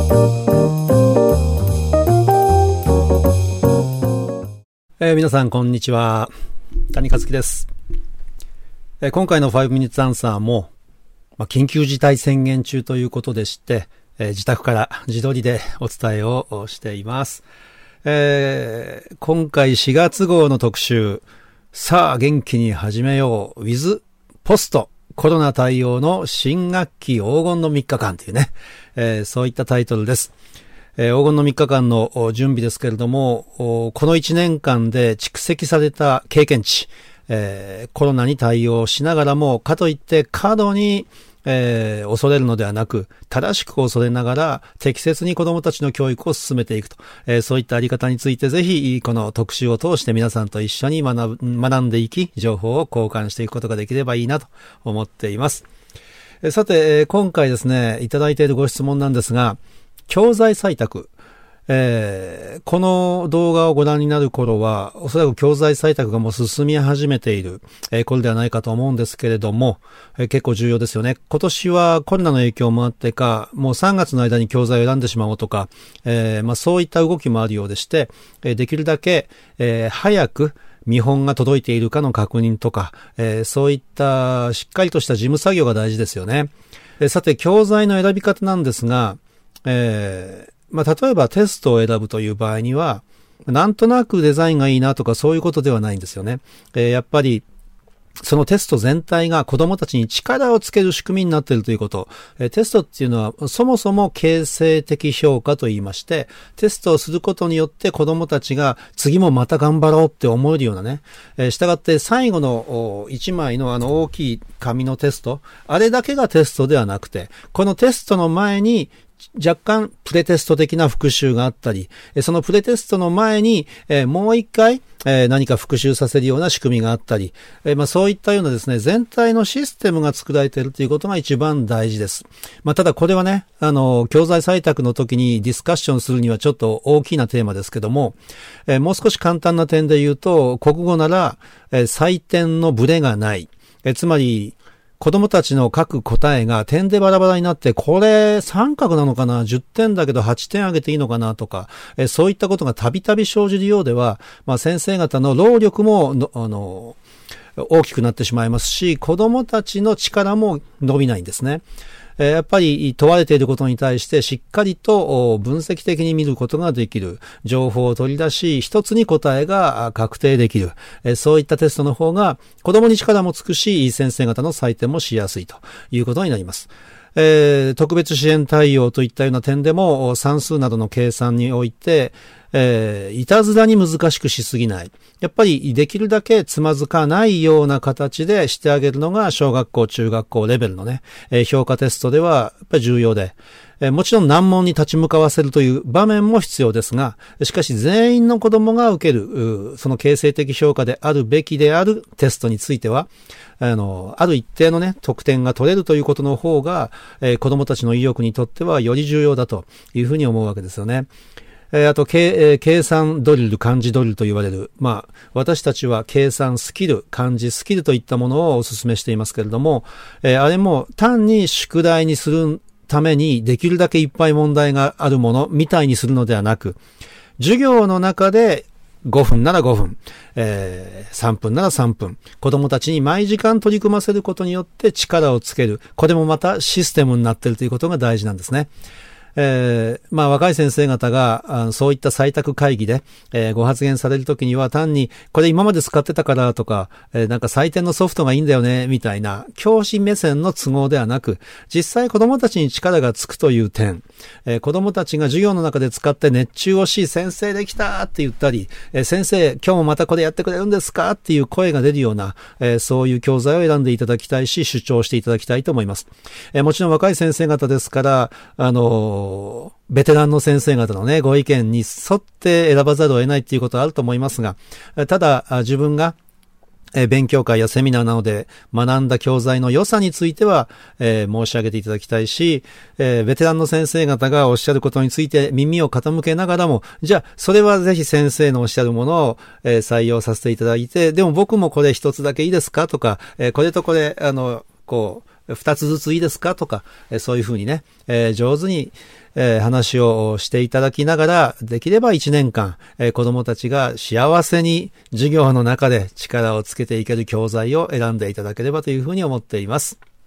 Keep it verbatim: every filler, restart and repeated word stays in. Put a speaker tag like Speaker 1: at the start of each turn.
Speaker 1: えー、皆さんこんにちは、谷和樹です。えー、今回のファイブミニッツアンサーも、まあ、緊急事態宣言中ということでして、えー、自宅から自撮りでお伝えをしています。えー、今回しがつ号の特集、さあ元気に始めよう with ポストコロナ対応の新学期黄金のみっかかんというね、えー、そういったタイトルです。えー、黄金のみっかかんの準備ですけれども、このいちねんかんで蓄積された経験値、えー、コロナに対応しながらも、かといって過度に、えー、恐れるのではなく、正しく恐れながら適切に子どもたちの教育を進めていくと、えー、そういったあり方についてぜひこの特集を通して皆さんと一緒に学ぶ、学んでいき、情報を交換していくことができればいいなと思っています。えー、さて、えー、今回ですね、いただいているご質問なんですが、教材採択、えー、この動画をご覧になる頃はおそらく教材採択がもう進み始めている、えー、これではないかと思うんですけれども、えー、結構重要ですよね。今年はコロナの影響もあってか、もうさんがつの間に教材を選んでしまおうとか、えーまあ、そういった動きもあるようでして、えー、できるだけ、えー、早く見本が届いているかの確認とか、えー、そういったしっかりとした事務作業が大事ですよね。えー、さて教材の選び方なんですが、えーまあ、例えばテストを選ぶという場合には、なんとなくデザインがいいなとかそういうことではないんですよね。えー、やっぱりそのテスト全体が子どもたちに力をつける仕組みになっているということ。えー、テストっていうのはそもそも形成的評価と言いまして、テストをすることによって子どもたちが次もまた頑張ろうって思えるようなね。えー、したがって最後のいちまいのあの大きい紙のテスト、あれだけがテストではなくて、このテストの前に若干プレテスト的な復習があったり、そのプレテストの前に、えー、もう一回、えー、何か復習させるような仕組みがあったり、えーまあ、そういったようなですね、全体のシステムが作られているということが一番大事です。まあ、ただこれはね、あの、教材採択の時にディスカッションするにはちょっと大きなテーマですけども、えー、もう少し簡単な点で言うと、国語なら、えー、採点のブレがない。えー、つまり、子供たちの書く答えが点でバラバラになって、これ三角なのかな ?じゅってんだけどはちてんあげていいのかなとか、えそういったことがたびたび生じるようでは、まあ、先生方の労力ものあの大きくなってしまいますし、子供たちの力も伸びないんですね。やっぱり問われていることに対してしっかりと分析的に見ることができる。情報を取り出し、一つに答えが確定できる。そういったテストの方が子供に力もつくし、先生方の採点もしやすいということになります。えー、特別支援対応といったような点でも算数などの計算において、えー、いたずらに難しくしすぎない。やっぱりできるだけつまずかないような形でしてあげるのが小学校、中学校レベルのね、えー、評価テストではやっぱり重要で、えー、もちろん難問に立ち向かわせるという場面も必要ですが、しかし全員の子供が受ける、その形成的評価であるべきであるテストについては、あの、ある一定のね、得点が取れるということの方が、えー、子供たちの意欲にとってはより重要だというふうに思うわけですよね。えー、あと、計、えー、計算ドリル、漢字ドリルと言われる。まあ、私たちは計算スキル、漢字スキルといったものをお勧めしていますけれども、えー、あれも単に宿題にするためにできるだけいっぱい問題があるものみたいにするのではなく、授業の中でごふんならごふん、えー、さんぷんならさんぷん、子供たちに毎時間取り組ませることによって力をつける。これもまたシステムになっているということが大事なんですね。えー、まあ若い先生方があそういった採択会議で、えー、ご発言されるときには単にこれ今まで使ってたからとか、えー、なんか採点のソフトがいいんだよねみたいな教師目線の都合ではなく、実際子どもたちに力がつくという点、えー、子どもたちが授業の中で使って熱中をし、先生できたって言ったり、えー、先生今日もまたこれやってくれるんですかっていう声が出るような、えー、そういう教材を選んでいただきたいし、主張していただきたいと思います。えー、もちろん若い先生方ですから、あのーベテランの先生方のね、ご意見に沿って選ばざるを得ないっていうことはあると思いますが、ただ自分が勉強会やセミナーなどで学んだ教材の良さについては、えー、申し上げていただきたいし、えー、ベテランの先生方がおっしゃることについて耳を傾けながらも、じゃあそれはぜひ先生のおっしゃるものを、えー、採用させていただいて、でも僕もこれ一つだけいいですかとか、えー、これとこれあのこう二つずついいですかとか、そういうふうにね、えー、上手に、えー、話をしていただきながら、できれば一年間、えー、子供たちが幸せに授業の中で力をつけていける教材を選んでいただければというふうに思っています。